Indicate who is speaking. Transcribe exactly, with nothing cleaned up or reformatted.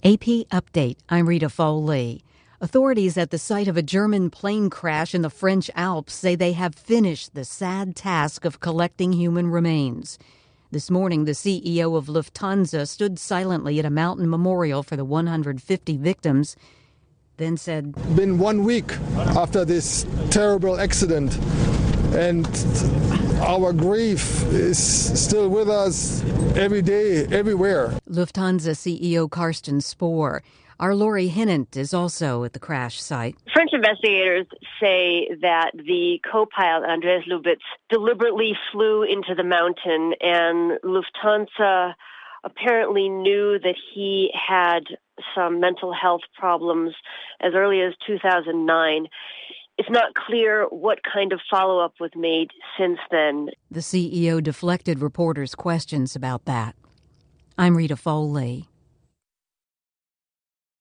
Speaker 1: A P Update, I'm Rita Foley. Authorities at the site of a German plane crash in the French Alps say they have finished the sad task of collecting human remains. This morning, the C E O of Lufthansa stood silently at a mountain memorial for the one hundred fifty victims, then said,
Speaker 2: Been one week after this terrible accident, and our grief is still with us every day, everywhere.
Speaker 1: Lufthansa C E O Carsten Spohr. Our Lori Hinnant is also at the crash site.
Speaker 3: French investigators say that the co-pilot, Andreas Lubitz, deliberately flew into the mountain, and Lufthansa apparently knew that he had some mental health problems as early as two thousand nine. It's not clear what kind of follow-up was made since then.
Speaker 1: The C E O deflected reporters' questions about that. I'm Rita Foley.